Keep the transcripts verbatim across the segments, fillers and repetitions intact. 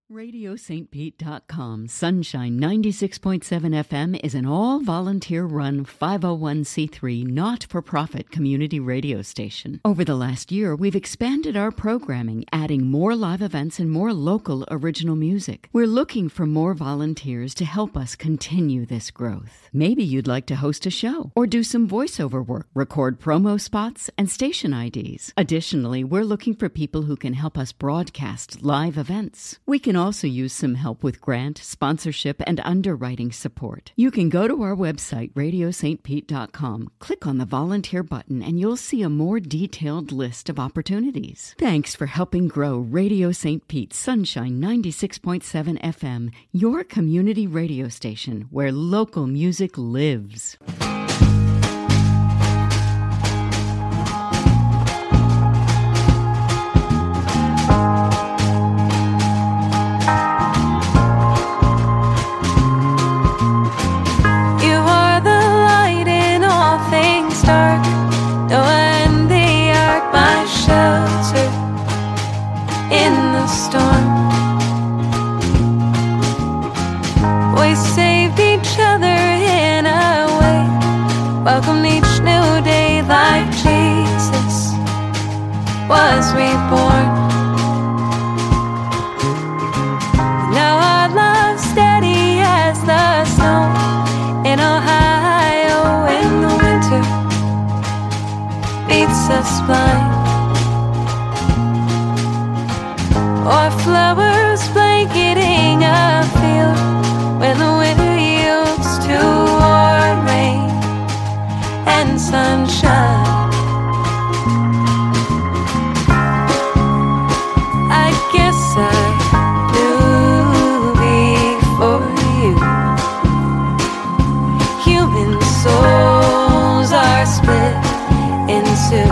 radio st pete dot com Sunshine ninety-six point seven F M is an all-volunteer-run five oh one c three not-for-profit community radio station. Over the last year, we've expanded our programming, adding more live events and more local original music. We're looking for more volunteers to help us continue this growth. Maybe you'd like to host a show or do some voiceover work, record promo spots, and station I Ds. Additionally, we're looking for people who can help us broadcast live events. We can also use some help with grant, sponsorship, and underwriting support. You can go to our website, radio st pete dot com, click on the volunteer button, and you'll see a more detailed list of opportunities. Thanks for helping grow Radio Saint Pete Sunshine ninety-six point seven F M, your community radio station where local music lives. Welcomed each new day like Jesus was reborn. Now our love's steady as the snow in Ohio when the winter beats us blind. Or flowers blanketing a field when the winter yields to warm rain and sunshine. I guess I knew before you. Human souls are split in two.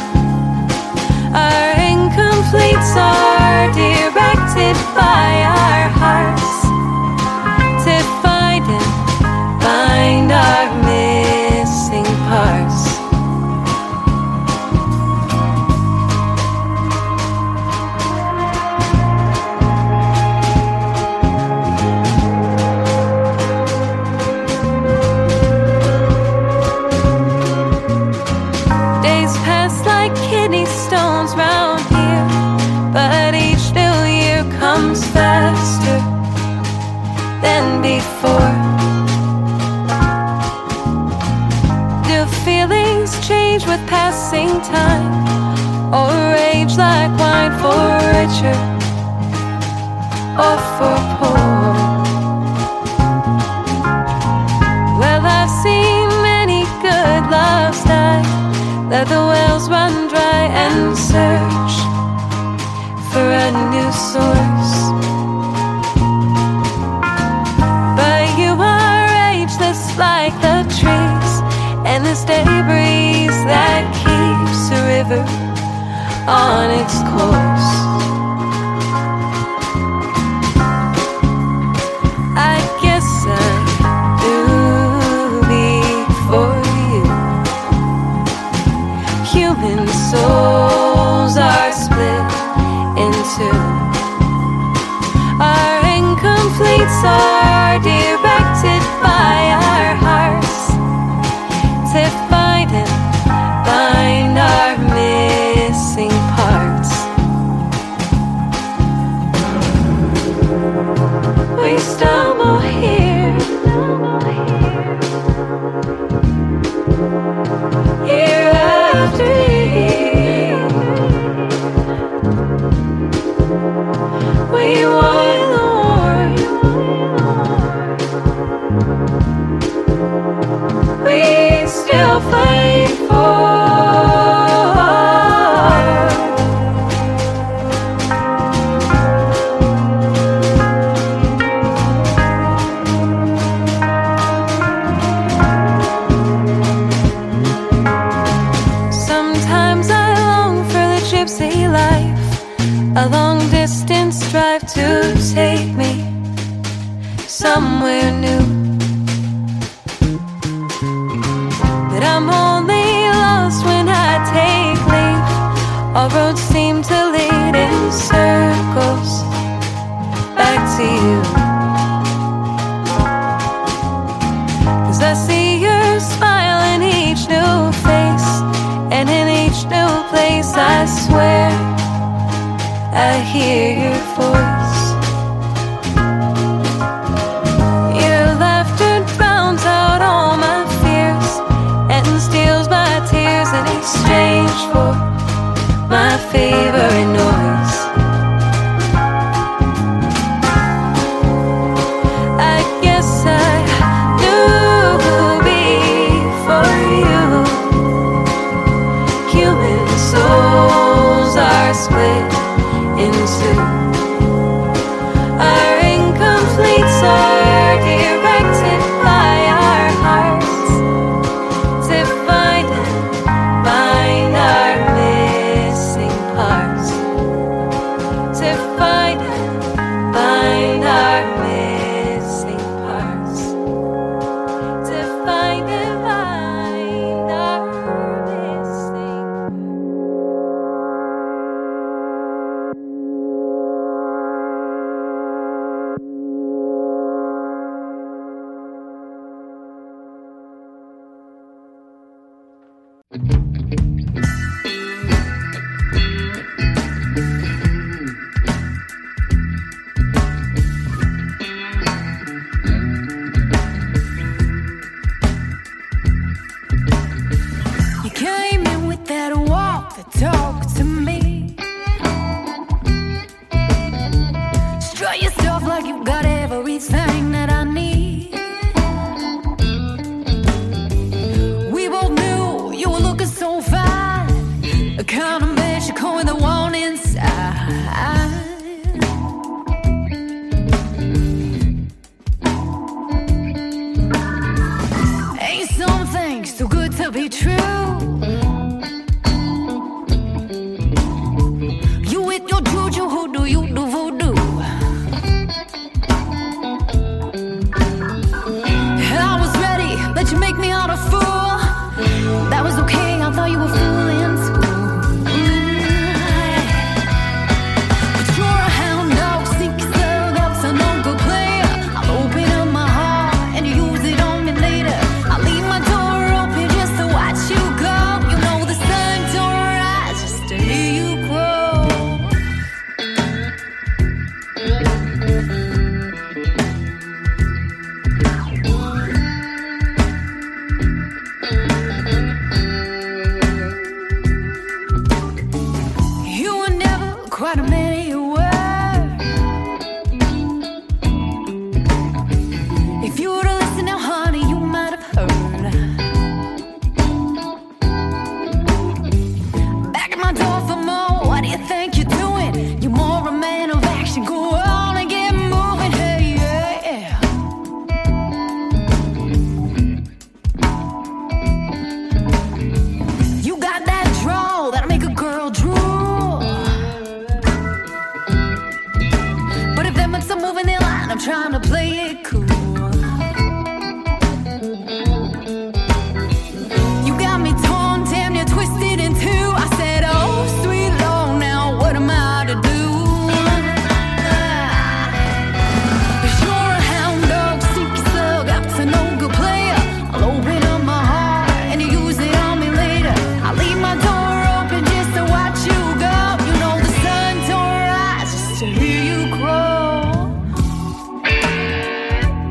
Our incompletes are directed by our hearts to find and find our missing parts. Days pass like kidney stones round here, but each new year comes faster than before. Feelings change with passing time, or rage like wine for richer or for poor. Well, I've seen many good loves die, let the wells run dry and search for a new source. But you are ageless like the trees and the steady breeze that keeps a river on its course. I guess I knew before you. Human souls are split in two. Our incompletes are directed by our hearts to find and find our missing parts. We stumble here, year after year. We won the war. We still fight for. Sometimes I long for the gypsy life, a long distance drive to take me somewhere new. But I'm only lost when I take leave. All roads seem to lead in circles back see you. 'Cause I see your smile in each new face, and in each new place I swear I hear your voice. Your laughter drowns out all my fears and steals my tears in exchange for my favorite noise. I guess I knew before you. Human souls are split in two. Our incompletes are directed by our hearts to find and find our missing parts. To find and find our missing parts. To find and find our missing You came in with that walk that talked to me. Strut your stuff like you got everything that I need. We both knew you were looking so fine, the kind of man you call the one inside. Ain't some things too good to be true. You with your juju, who do you do voodoo? I was ready, let you make me out a fool. That was okay, I thought you were fooling too. But you're a hound dog, sneak yourself up to no good player. I'll open up my heart and you use it on me later. I'll leave my door open just to watch you go. You know the sun don't rise just to hear you grow. You were never quite a man you were. If you would've listened now, honey, you might have heard. Back at my door for more. What do you think you're doing? You're more a man of action. Go on and get moving. Hey, yeah. You got that drawl that'll make a girl drool. But if that makes them move in their line, I'm trying to play it cool. You got me torn, damn near twisted in two. I said, oh, sweet Lord, now what am I to do? 'Cause you're a hound dog, sneak yourself up to no good player. I'll open up my heart and you use it on me later. I'll leave my door open just to watch you go. You know the sun don't rise just to hear you grow.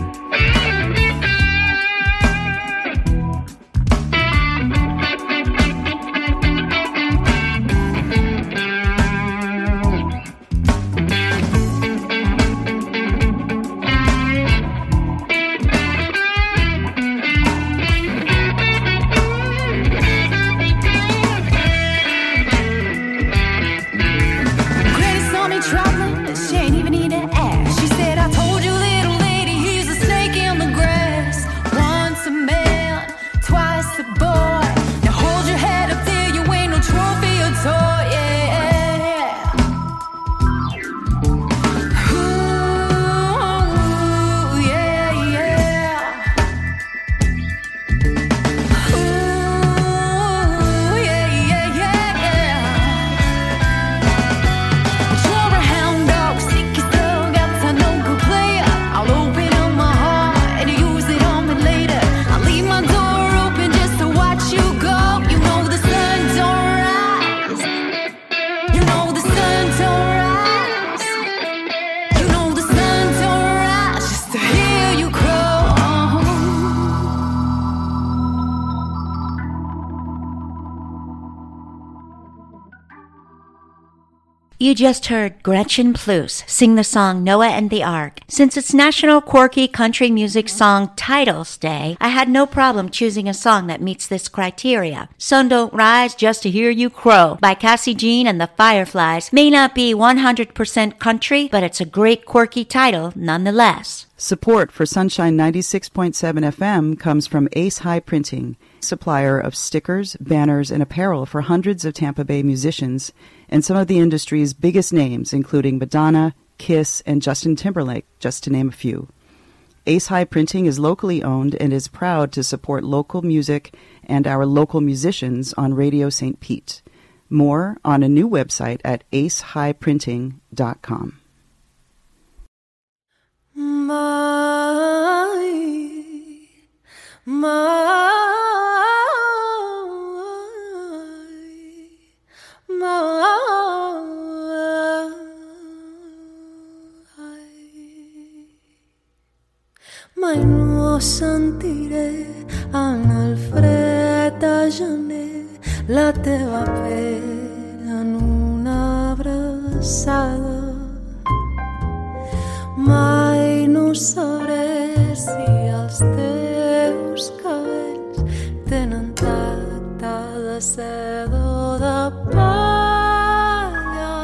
You just heard Gretchen Pluse sing the song Noah and the Ark. Since it's National Quirky Country Music Song Titles Day, I had no problem choosing a song that meets this criteria. Sun Don't Rise Just to Hear You Crow by Cassie Jean and the Fireflies may not be one hundred percent country, but it's a great quirky title nonetheless. Support for Sunshine ninety-six point seven F M comes from Ace High Printing, supplier of stickers, banners, and apparel for hundreds of Tampa Bay musicians and some of the industry's biggest names, including Madonna, Kiss, and Justin Timberlake, just to name a few. Ace High Printing is locally owned and is proud to support local music and our local musicians on Radio Saint Pete. More on a new website at ace high printing dot com. My, my, my, mai no sentiré en el fred de gener la teva pell en una abraçada. Mai no sabré si els teus cabells tenen tacte de seda o de palla.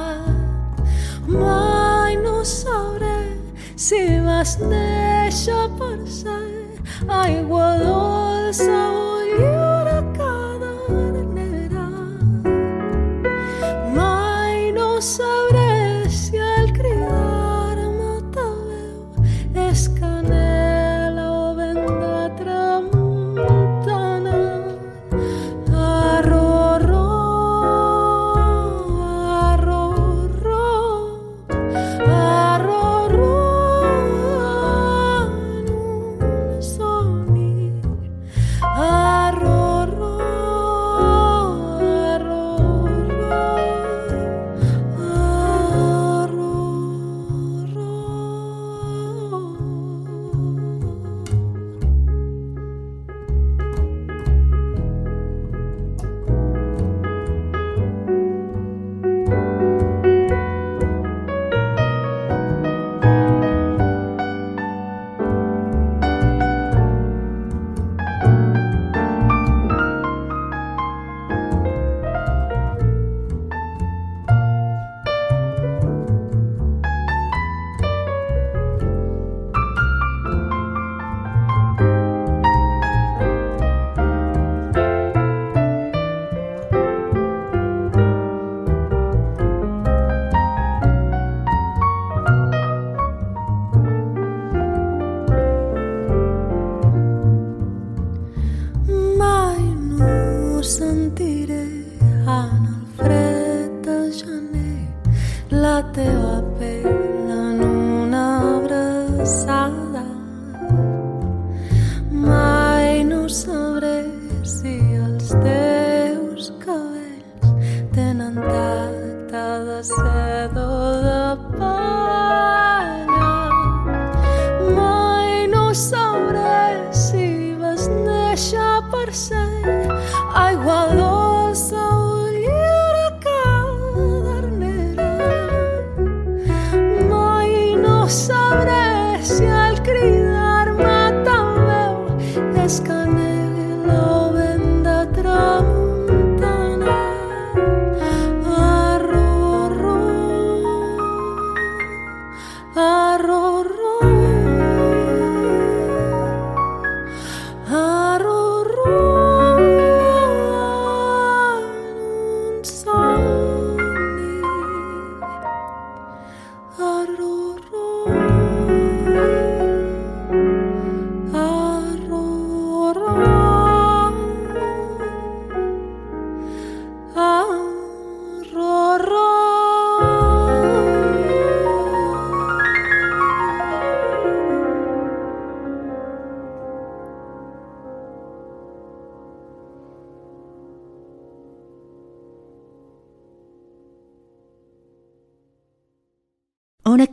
Mai no sabré si vas néixer per ser aigua dolça o lliure cadernera. Mai no sabré si el cridar-me ta veu és canela o vent de tramuntana. Arro-ro, arro-ro, arro-ro.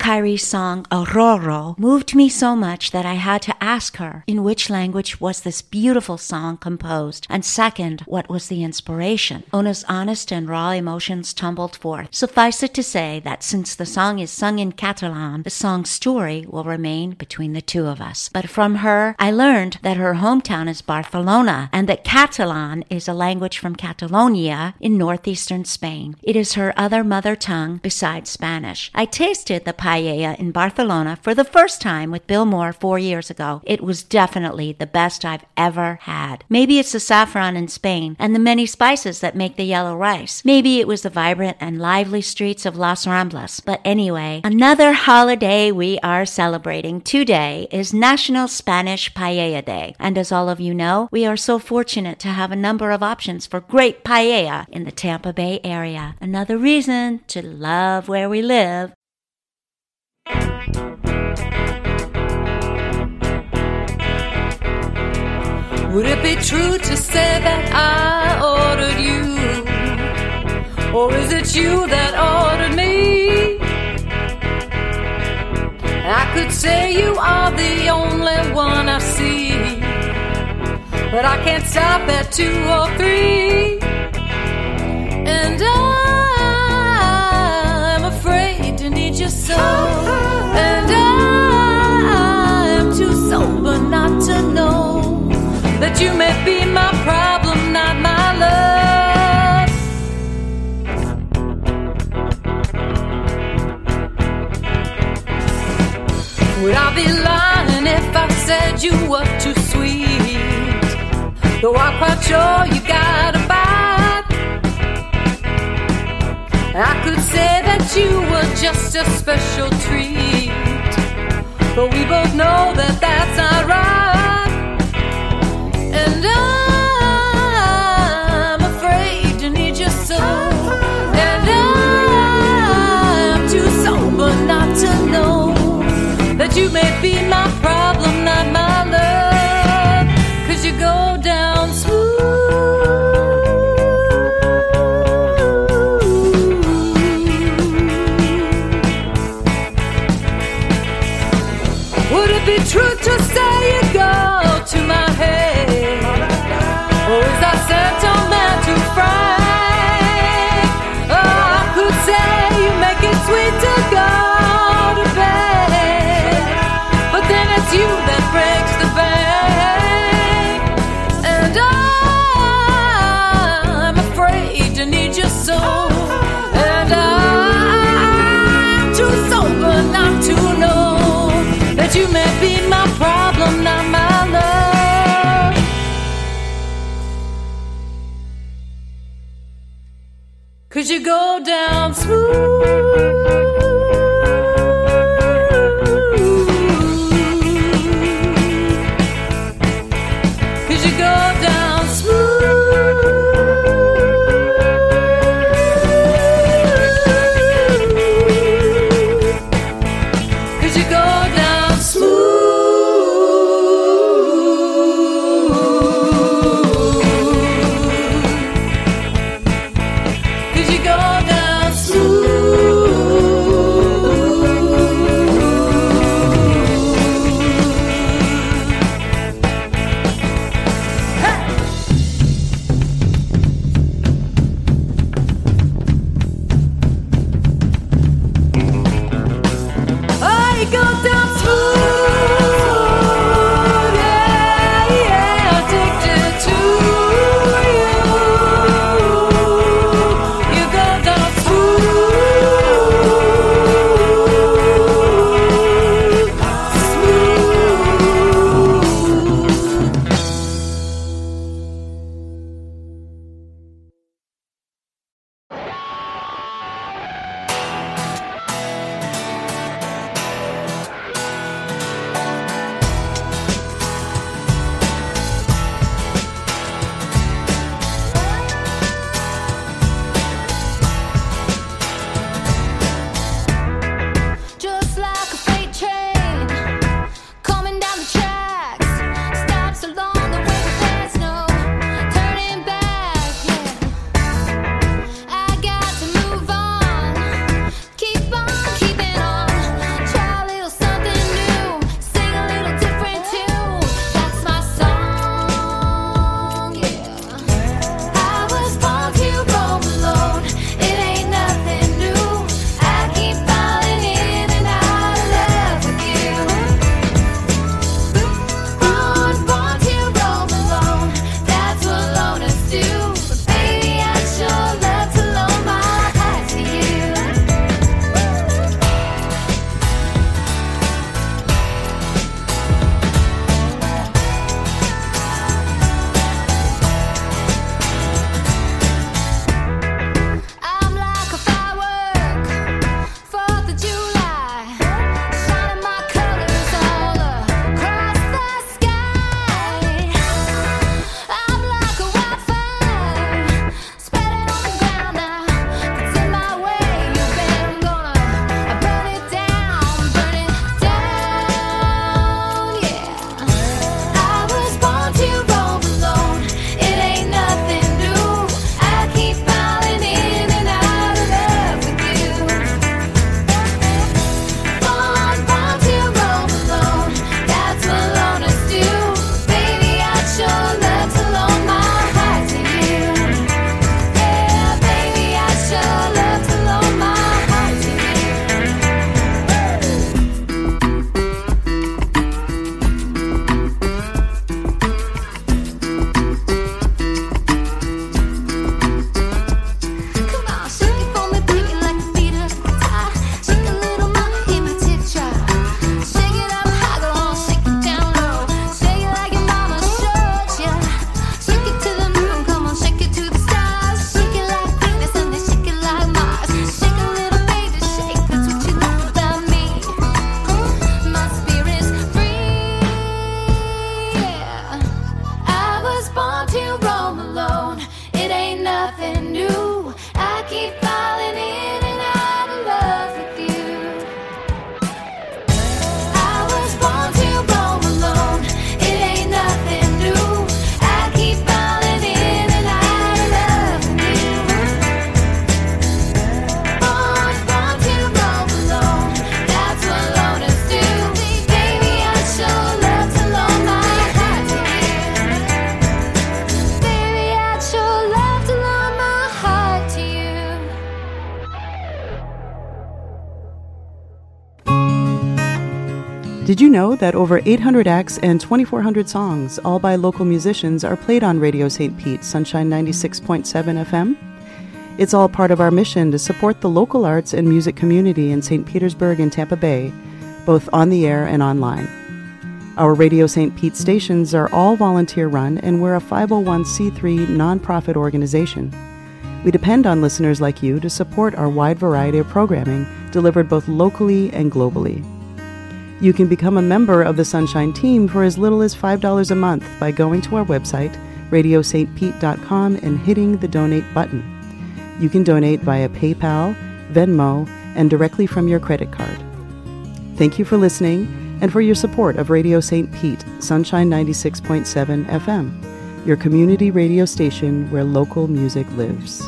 Kyrie's song Aurora moved me so much that I had to ask her in which language was this beautiful song composed, and second, what was the inspiration. Ona's honest and raw emotions tumbled forth. Suffice it to say that since the song is sung in Catalan, the song's story will remain between the two of us. But from her, I learned that her hometown is Barcelona, and that Catalan is a language from Catalonia in northeastern Spain. It is her other mother tongue besides Spanish. I tasted the paella in Barcelona for the first time with Bill Moore four years ago. It was definitely the best I've ever had. Maybe it's the saffron in Spain and the many spices that make the yellow rice. Maybe it was the vibrant and lively streets of Las Ramblas. But anyway, another holiday we are celebrating today is National Spanish Paella Day. And as all of you know, we are so fortunate to have a number of options for great paella in the Tampa Bay area. Another reason to love where we live. Would it be true to say that I ordered you? Or is it you that ordered me? I could say you are the only one I see, but I can't stop at two or three. And I'm afraid to need your soul, and I'm too sober not to know that you may be my problem, not my love. Would I be lying if I said you were too sweet? Though I'm quite sure you got a bite. I could say that you were just a special treat, but we both know that that's not right. And I'm afraid to need your soul, and I'm too sober not to know that you may be my problem, not my love. 'Cause you go down smooth. Would it be true to say you go to my head? Or is that sentiment too frank? Oh, I could say you make it sweet to go to bed, but then it's you that breaks the bank. And I'm afraid to need your soul, and I'm too sober not to know that you may be my problem, not my love. 'Cause you go down smooth. Did you know that over eight hundred acts and twenty-four hundred songs, all by local musicians, are played on Radio Saint Pete, Sunshine ninety-six point seven F M? It's all part of our mission to support the local arts and music community in Saint Petersburg and Tampa Bay, both on the air and online. Our Radio Saint Pete stations are all volunteer-run, and we're a five oh one c three nonprofit organization. We depend on listeners like you to support our wide variety of programming delivered both locally and globally. You can become a member of the Sunshine team for as little as five dollars a month by going to our website, radio saint pete dot com, and hitting the donate button. You can donate via PayPal, Venmo, and directly from your credit card. Thank you for listening and for your support of Radio Saint Pete, Sunshine ninety-six point seven F M, your community radio station where local music lives.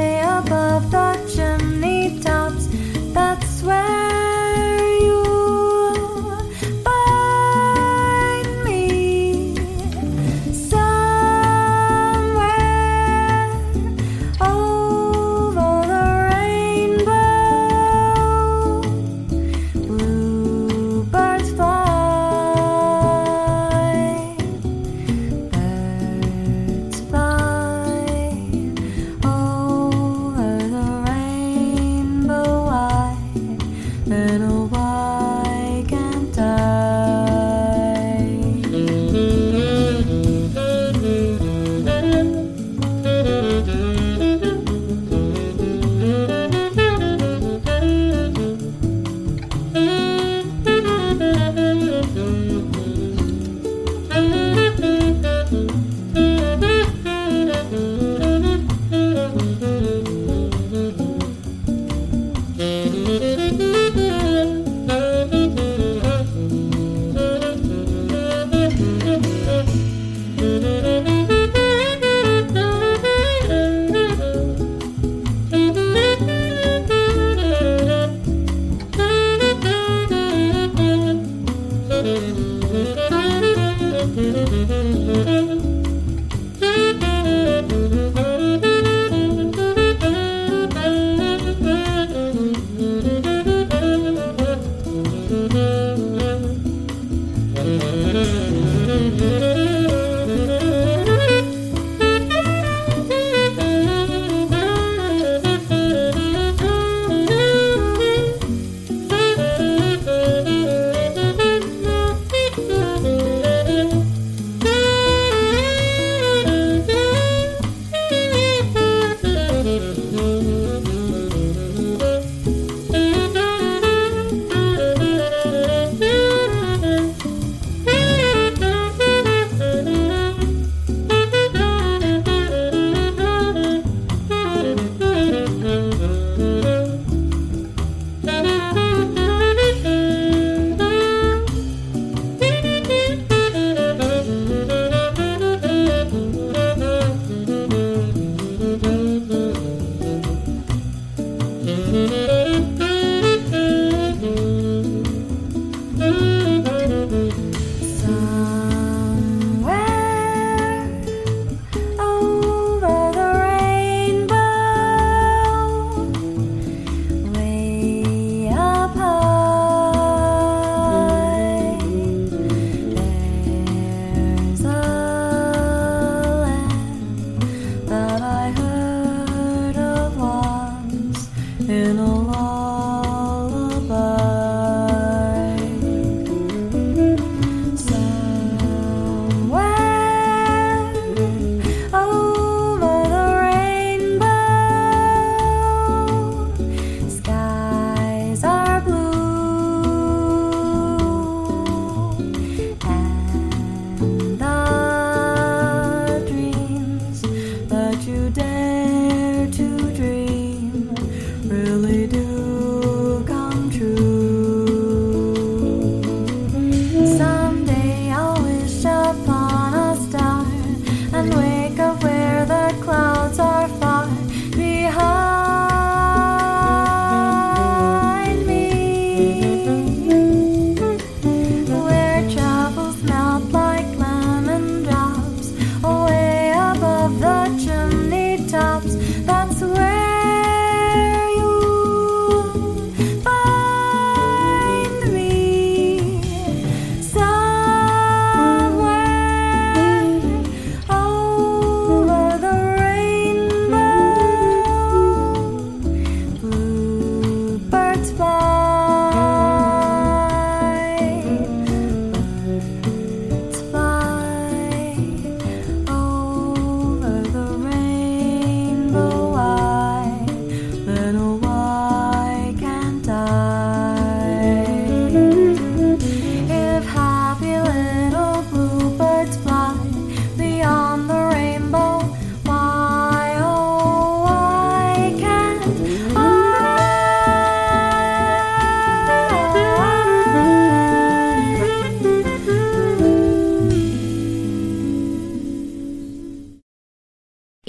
Above the chimney tops, that's where you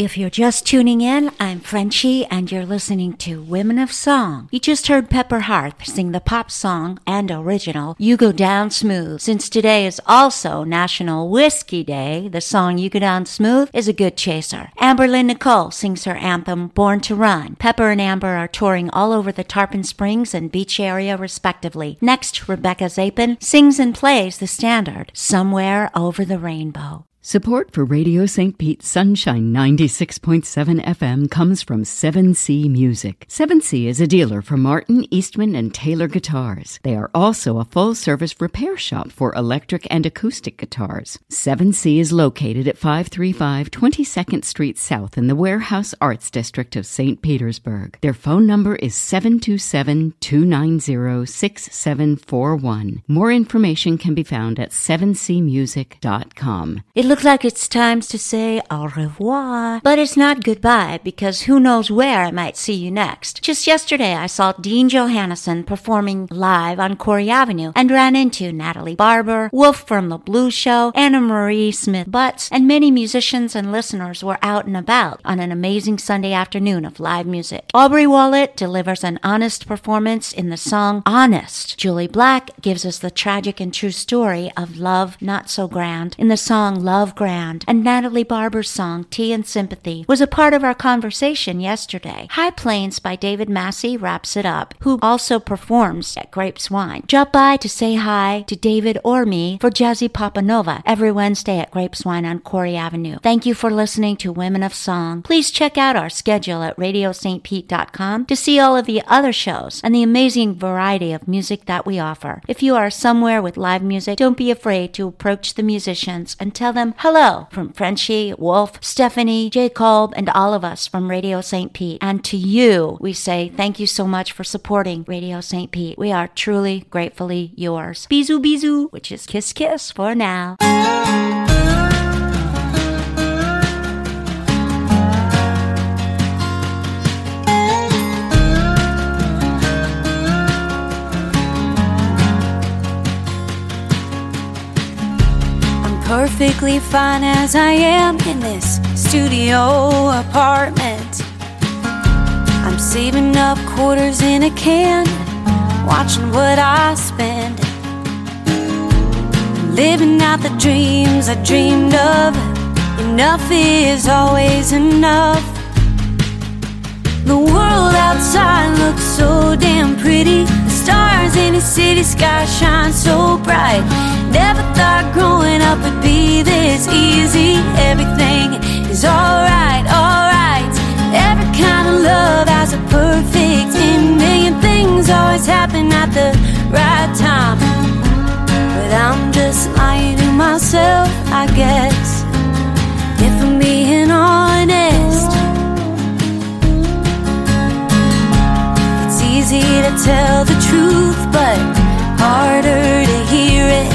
If you're just tuning in, I'm Frenchie, and you're listening to Women of Song. You just heard Pepper Harth sing the pop song and original, You Go Down Smooth. Since today is also National Whiskey Day, the song You Go Down Smooth is a good chaser. Amberlynn Nicole sings her anthem, Born to Run. Pepper and Amber are touring all over the Tarpon Springs and Beach area, respectively. Next, Rebecca Zapin sings and plays the standard, Somewhere Over the Rainbow. Support for Radio Saint Pete Sunshine ninety-six point seven F M comes from seven C Music. seven C is a dealer for Martin, Eastman, and Taylor guitars. They are also a full-service repair shop for electric and acoustic guitars. seven C is located at five thirty-five twenty-second Street South in the Warehouse Arts District of Saint Petersburg. Their phone number is seven two seven, two nine zero, six seven four one. More information can be found at seven c music dot com. It looks like it's time to say au revoir. But it's not goodbye, because who knows where I might see you next. Just yesterday, I saw Dean Johannesson performing live on Corey Avenue and ran into Natalie Barber, Wolf from The Blues Show, Anna Marie Smith-Butts, and many musicians and listeners were out and about on an amazing Sunday afternoon of live music. Aubrey Wallet delivers an honest performance in the song Honest. Julie Black gives us the tragic and true story of love not so grand in the song Love Grand, and Natalie Barber's song Tea and Sympathy was a part of our conversation yesterday. High Plains by David Massey wraps it up, who also performs at Grapes Wine. Drop by to say hi to David or me for Jazzy Papanova every Wednesday at Grapes Wine on Corey Avenue. Thank you for listening to Women of Song. Please check out our schedule at radio st pete dot com to see all of the other shows and the amazing variety of music that we offer. If you are somewhere with live music, don't be afraid to approach the musicians and tell them hello from Frenchie, Wolf, Stephanie, J. Kolb, and all of us from Radio Saint Pete. And to you, we say thank you so much for supporting Radio Saint Pete. We are truly, gratefully yours. Bisous, bisous, which is kiss, kiss for now. Perfectly fine as I am in this studio apartment. I'm saving up quarters in a can, watching what I spend, living out the dreams I dreamed of. Enough is always enough. The world outside looks so damn pretty. The stars in the city sky shine so bright. Never thought growing up would be this easy. Everything is alright, alright. Every kind of love has a perfect ending, and things always happen at the right time. But I'm just lying to myself, I guess, if I'm being honest. It's easy to tell the truth, but harder to hear it.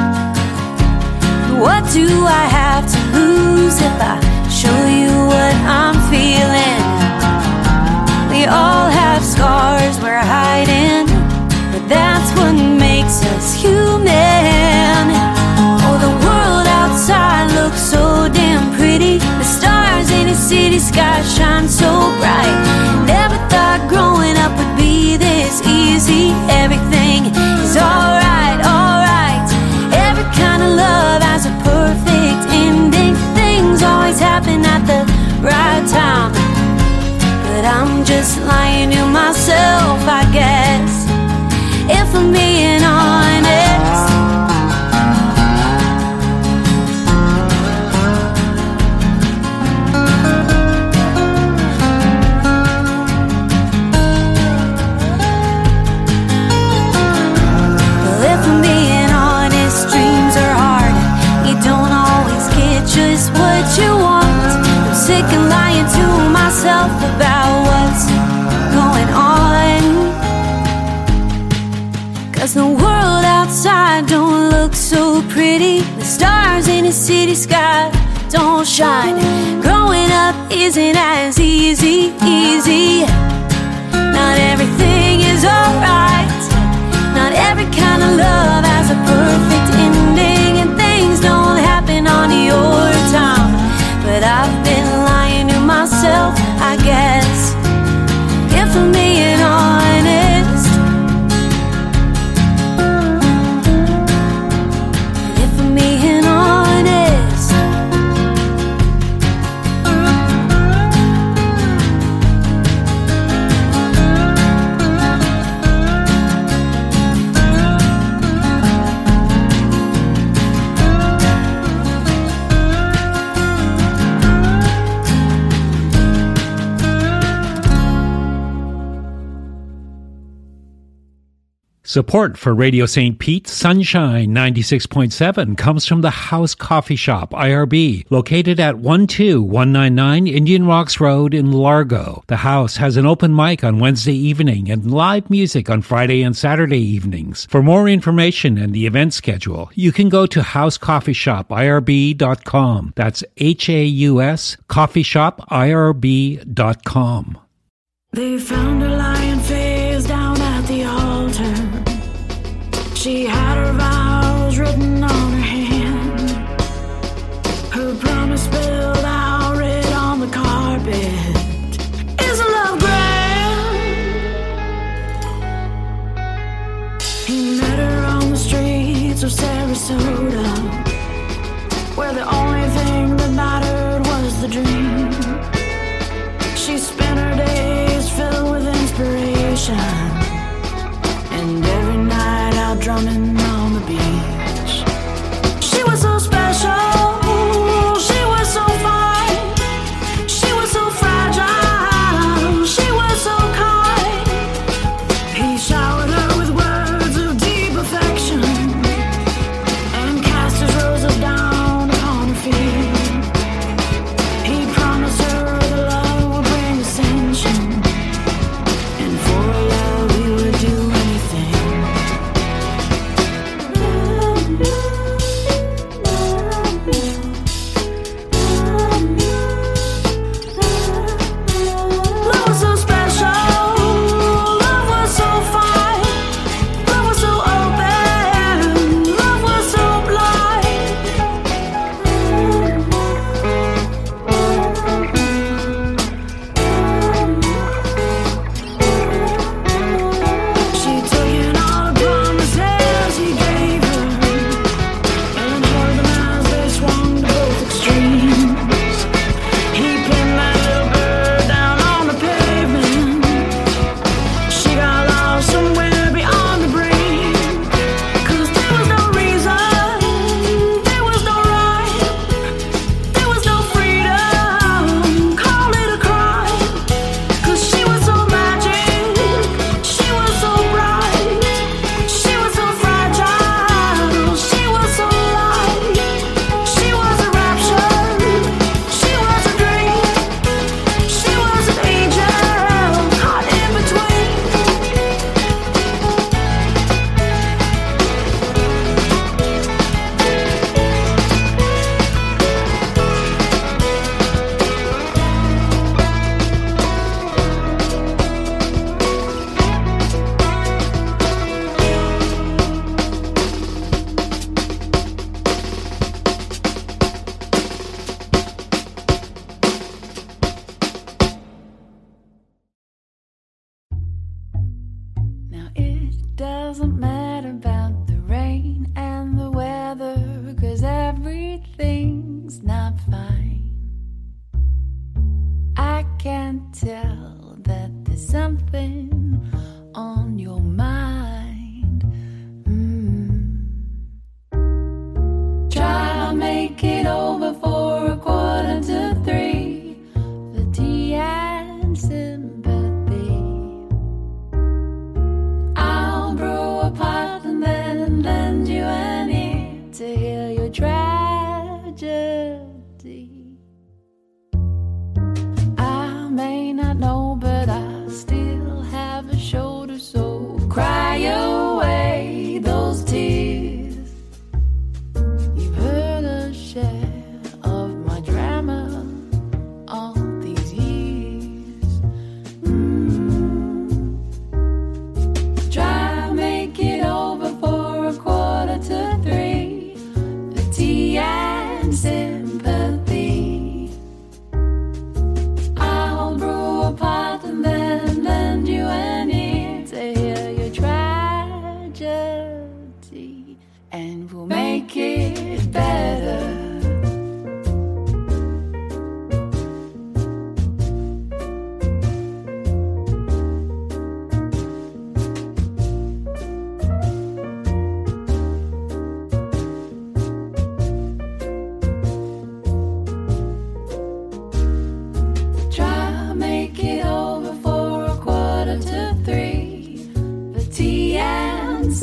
What do I have to lose if I show you what I'm feeling? We all have scars we're hiding, but that's what makes us human. Oh, the world outside looks so damn pretty. The stars in the city sky shine so bright. Never thought growing up would be this easy. Everything is alright, alright. Every kind of love has a perfect ending. Things always happen at the right time. But I'm just lying to myself, I guess, if I'm being honest. Well, if I'm being honest, dreams are hard. You don't always get just what you want. I'm sick of lying to myself about what's going on. 'Cause the world outside don't look so pretty. The stars in the city sky don't shine. Growing up isn't as easy, easy. Not everything is alright. Not every kind of love has a perfect ending, and things don't happen on your time. But I've been lying to Support for Radio Saint Pete Sunshine ninety-six point seven comes from the House Coffee Shop, I R B, located at one two one nine nine Indian Rocks Road in Largo. The house has an open mic on Wednesday evening and live music on Friday and Saturday evenings. For more information and the event schedule, you can go to house coffee shop I R B dot com. That's H A U S coffee shop I R B dot com. They found her lying face down at the altar. She had her vows written on her hand, her promise spelled out red on the carpet. Is love grand? He met her on the streets of Sarasota, where the only thing that mattered was the dream. She spent her days filled with inspiration, and every night out drumming on the beach. She was so special, she was so fine, she was so fragile, she was so kind. He showered her with words of deep affection and cast his roses down upon her feet. He promised her the love would bring ascension, and for her love he would do anything. Love was so special, love was so fine, love was so open, love was so blind. She took in all the promises he gave her and heard them as they swung to both extremes. He pinned that little bird down on the pavement. She got lost somewhere beyond the brink, 'cause there was no reason, there was no right, there was no freedom, call it a crime. 'Cause she was so magic, she was so bright, she was so fragile, she was so light. She was a rapture, she was a dream, she was an angel caught in between. Now it doesn't matter about the rain and the weather, 'cause everything's not fine. I can tell that there's something on your mind. Mm. Try to make it over for a quarter to three for tea and sympathy. I'll brew a pot and then lend you an ear to hear your tragedy. I may not know, but I still have a shoulder, so cry away those tears. You've heard a share of my drama all these years. Mm. Try make it over for a quarter to three for tea and sympathy. I'll brew a pot and then lend you an ear to hear your tragedy, and we'll make it better. Try make it over for a quarter to three for tea and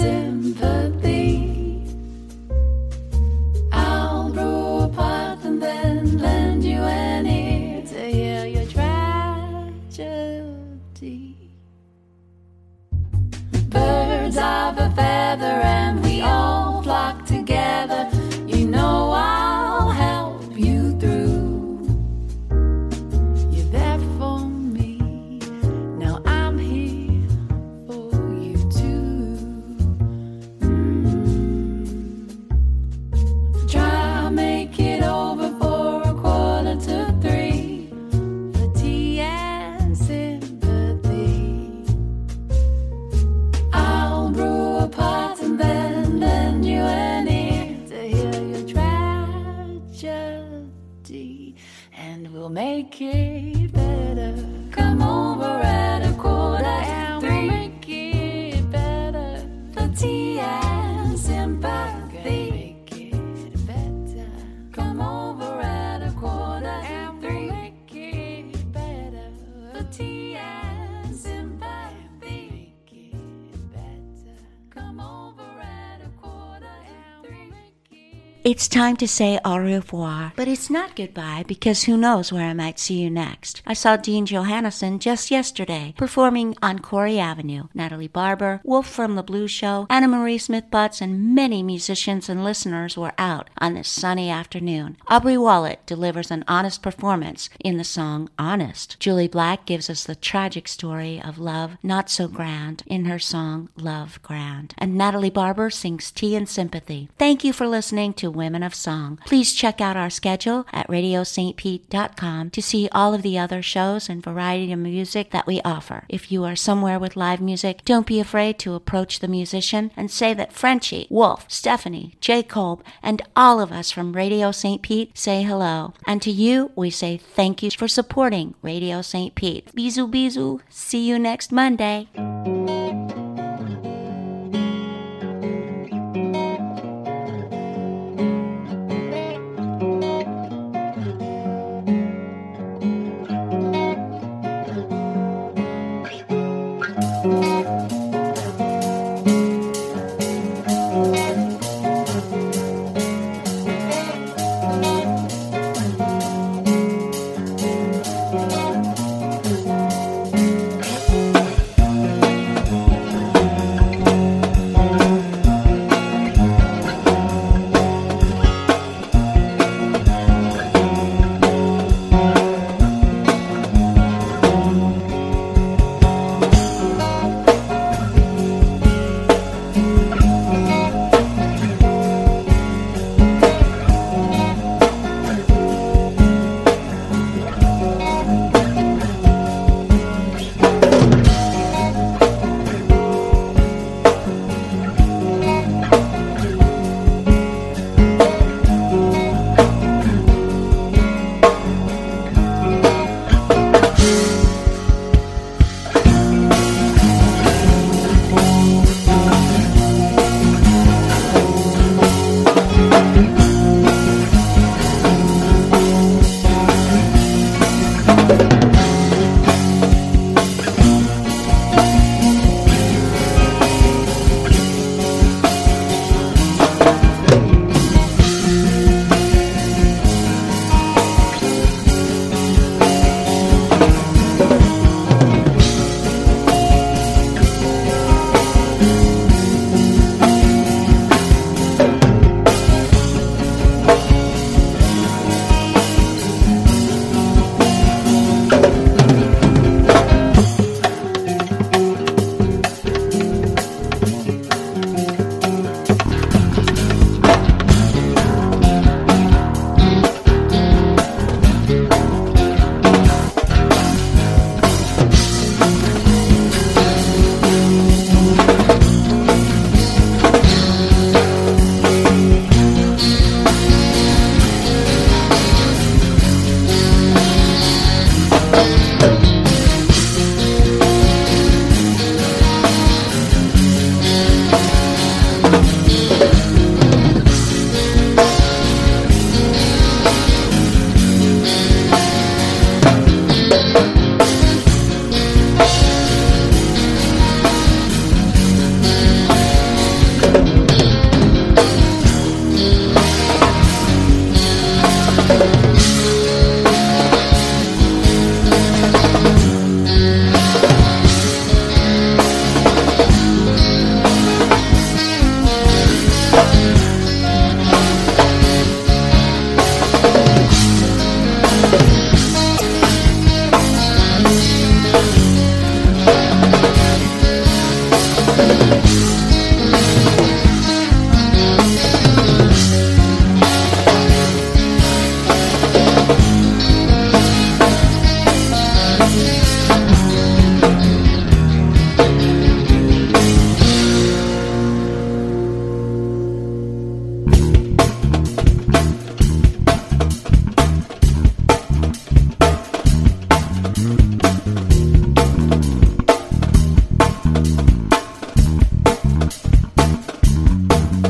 make it better. Come over at a quarter and we'll make it better. For tea and sympathy. Make it better. Come over at a quarter and we'll make it better. For tea and sympathy. Make it better. Come over at a quarter and we'll make it. It's time to say au revoir, but it's not goodbye because who knows where I might see you next. I saw Dean Johannesson just yesterday performing on Corey Avenue. Natalie Barber, Wolf from the Blues Show, Anna Marie Smith-Butts, and many musicians and listeners were out on this sunny afternoon. Aubrey Wallet delivers an honest performance in the song Honest. Julie Black gives us the tragic story of love not so grand in her song Love Grand. And Natalie Barber sings Tea and Sympathy. Thank you for listening to Women of Song. Please check out our schedule at radio st pete dot com to see all of the other shows and variety of music that we offer. If you are somewhere with live music, don't be afraid to approach the musician and say that Frenchie, Wolf, Stephanie, Jay Kolb, and all of us from Radio Saint Pete say hello. And to you, we say thank you for supporting Radio Saint Pete. Bisous, bisous. See you next Monday.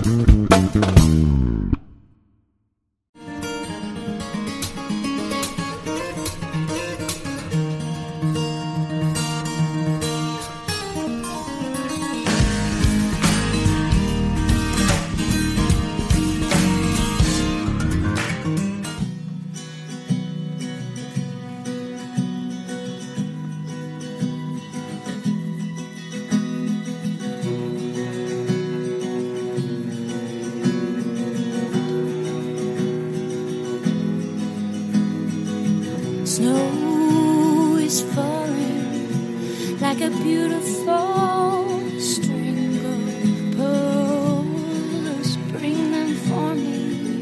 Snow is falling like a beautiful string of pearls. Bring them for me,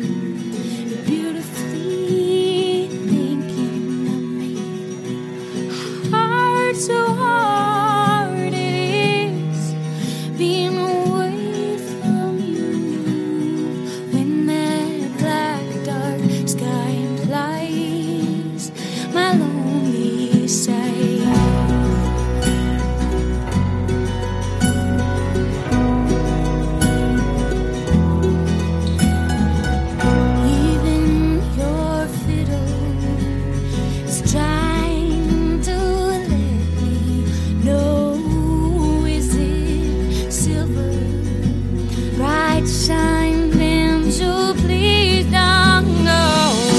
beautifully thinking of me. Heart so hard it is being away from you when that black dark sky implies my lonely side. Even your fiddle is trying to let me know. Is it silver, bright shine, angel? Please don't go.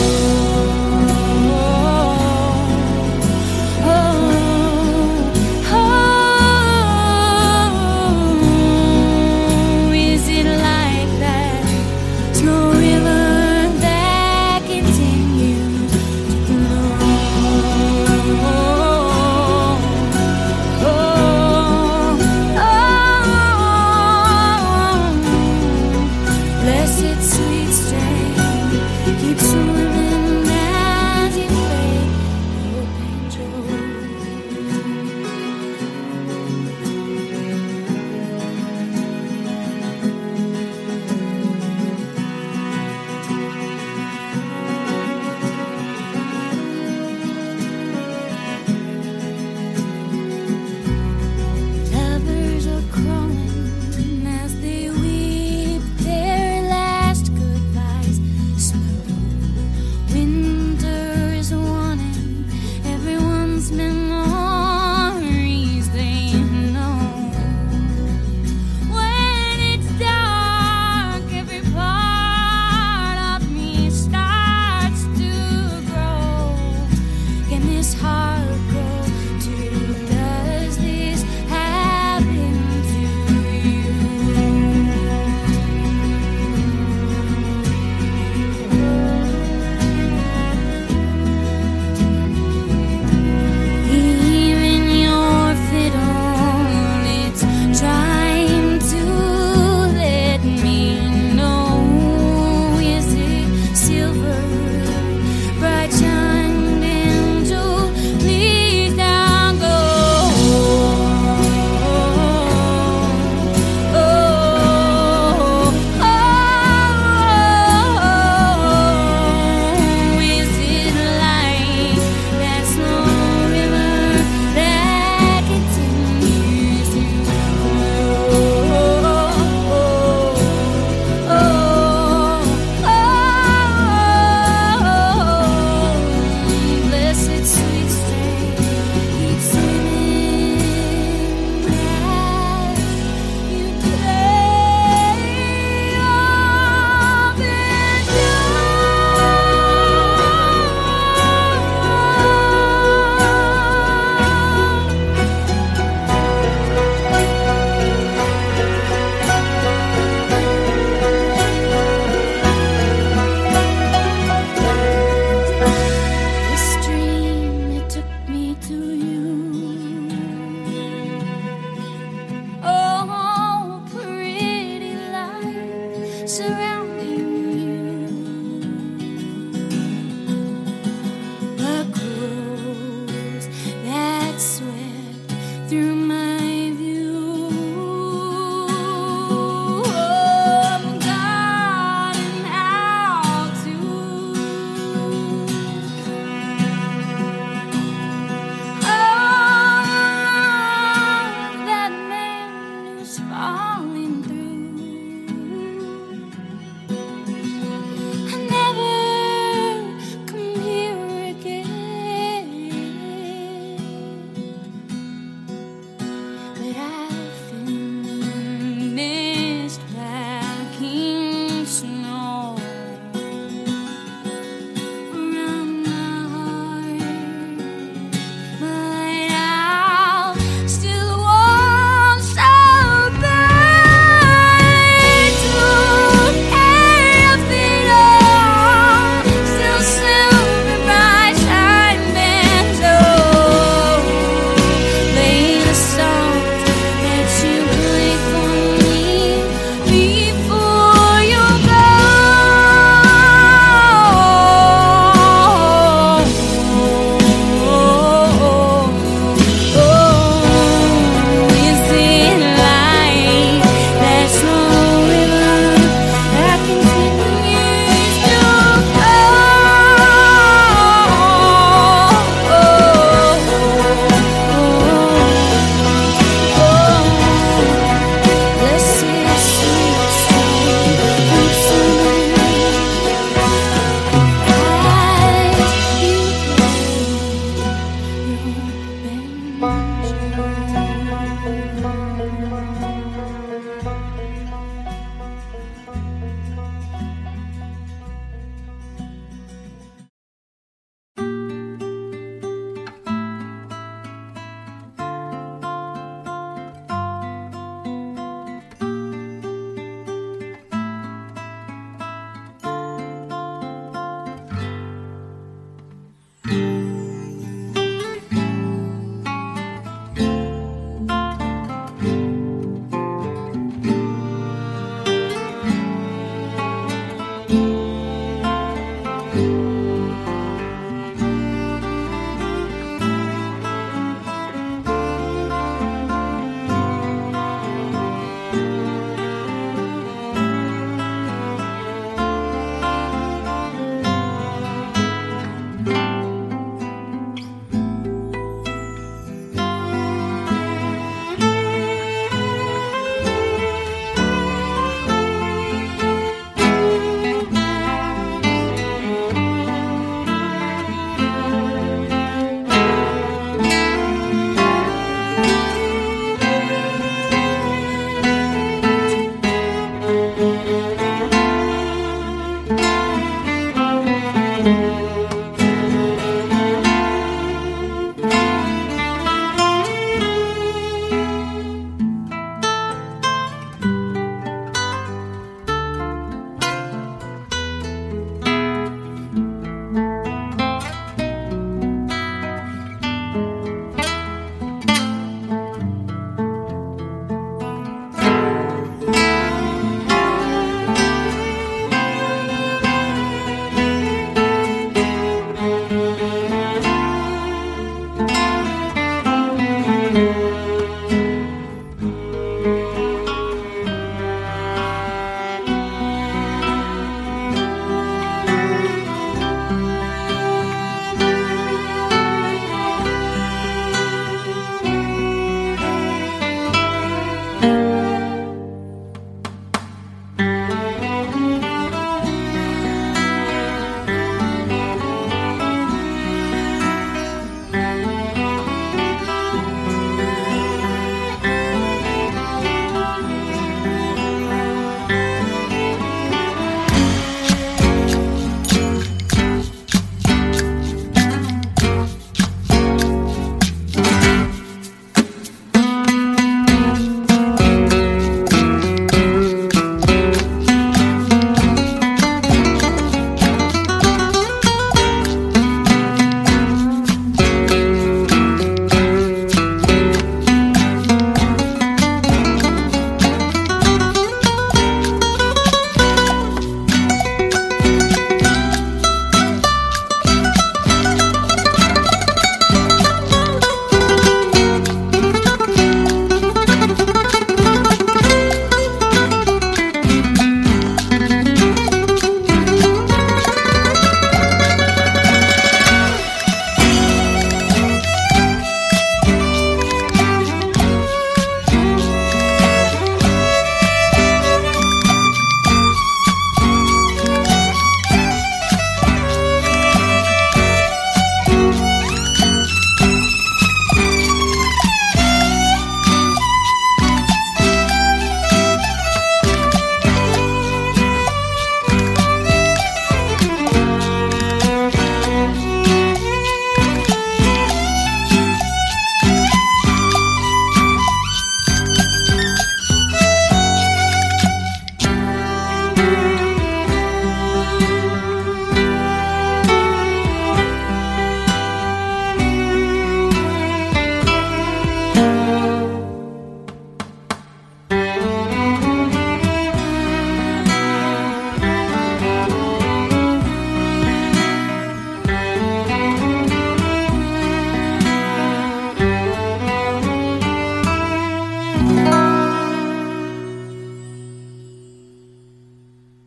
Lovers are crawling as they weep their last goodbyes. Snow, winter is wanting everyone's memories they know. When it's dark, every part of me starts to grow. Can this heart grow too? Does this happen to you? Even your fiddle, it's trying to let me know. Is it silver, bright shine, angel? Please don't go. Oh, oh, is it like that snow river that continues to flow? Oh, oh, blessed sweet stream, keep swimming as you play up and the stream that took me to you. Oh, pretty light surround